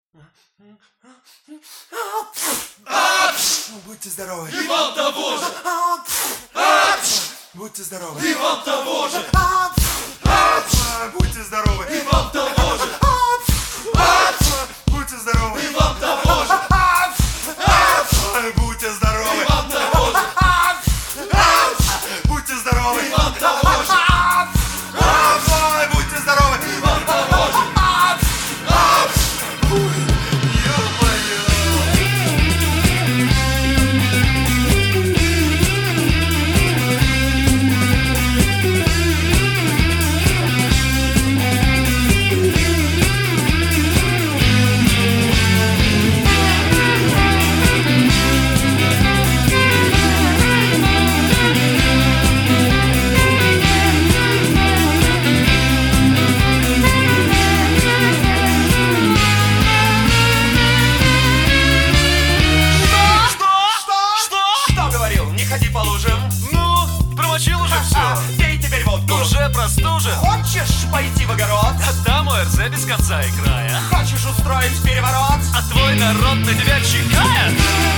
Будьте здоровы. И вам того же. Будьте здоровы. И вам того же. Будьте здоровы. И вам того же. Будьте здоровы. И вам того же. Будьте здоровы. И вам того же. Будьте здоровы. И вам того же. Будьте здоровы. И вам того же. Простужен? Хочешь пойти в огород? Отдам ОРЗ без конца и края. Хочешь устроить переворот? А твой народ на тебя чекает?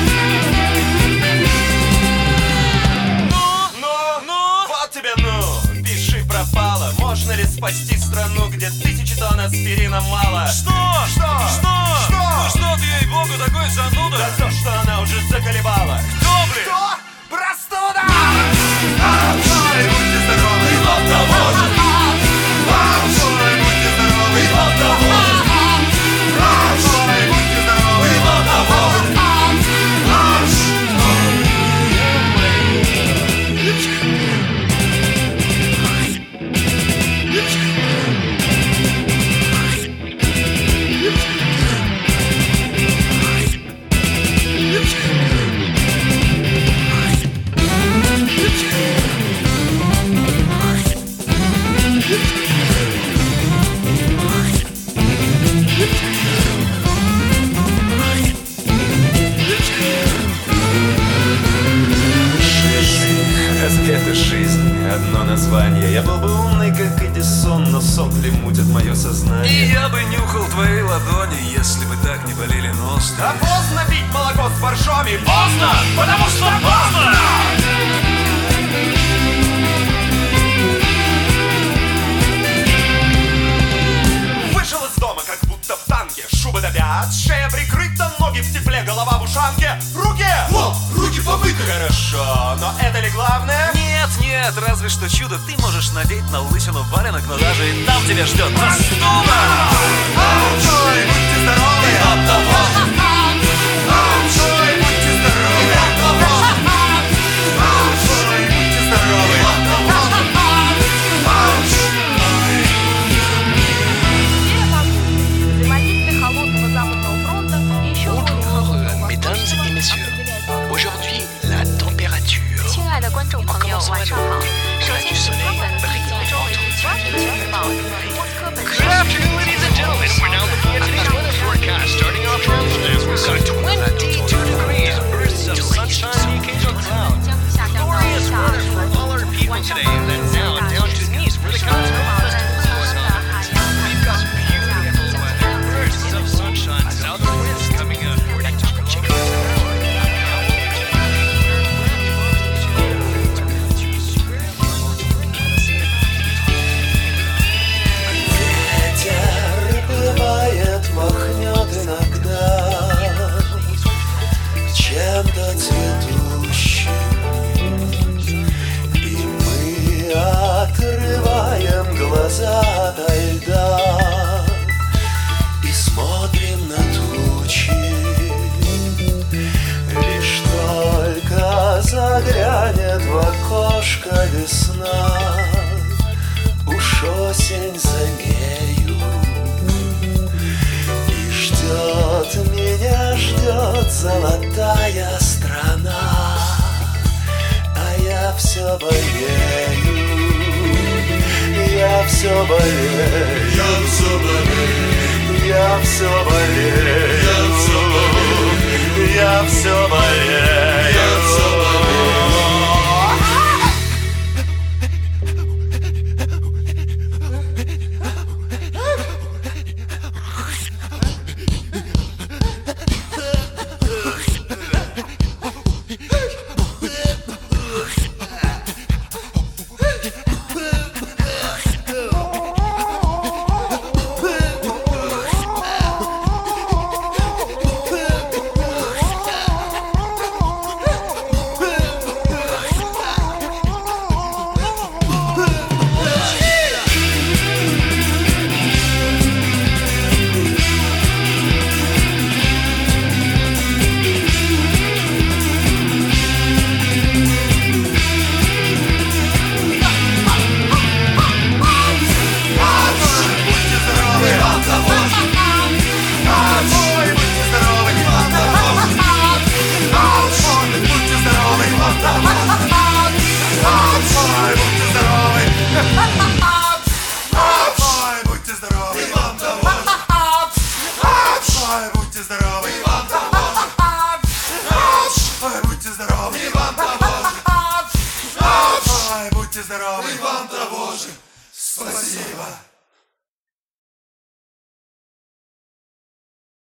Ну, вот тебе ну, пиши пропало. Можно ли спасти страну, где 1000 тонн аспирина мало? Что? Ну что ты, ей-богу, такой зануда? Да то, что она уже заколебала. Кто, блин? Кто? Простуда! Будьте здоровы. И вам того же. Будьте здоровы. И вам того же. Будьте здоровы. И вам того же. Разве это жизнь? Одно название. Я был бы умный, как Эдисон, но сопли мутят мое сознание. И я бы нюхал твои ладони, если бы так не болели ноздри. Да поздно пить молоко с боржоми. Поздно, потому что поздно! Вышел из дома, как будто в танке. Шуба до пят, шея прикрыта, ноги в тепле, голова в ушанке. Руки! О, руки помыты. Хорошо, но это ли главное? Нет, разве что чудо. Ты можешь надеть на лысину валенок, но даже и там тебя ждет простуда! Будьте здоровы. И вам того же. Будьте здоровы. И вам того же. Будьте здоровы. И вам того же. Взаимодействие холодного западного фронта и еще более холодного Mesdames восточного et messieurs, определяет aujourd'hui, la température. 亲爱的观众朋友，晚上好。首先，请关门自己周围全球预报。莫斯科本 Good afternoon, ladies and gentlemen. We're now looking at today's weather forecast. Starting off from we've got 22 degrees, bursts of sunshine, and occasional clouds. 将下降到 Glorious 下 weather for all our people 晚上 today. And then now down to Nice, where the 保 Cosmo 证 Festival is 的 going 海 on. 洋 We've got beautiful weather, bursts of sunshine, southern winds coming up. Check out Ветер бывает, махнет иногда чем-то цветущим, и мы отрываем глаза ото льда и смотрим на тучи. Лишь только заглянет в окошко весна, уж осень за нею, и ждет меня, ждет золотая страна, а я все болею, я все болею, Я все болею. я все болею, Я все болею. я все болею. Я все болею. будьте здоровы. И вам того же. Спасибо.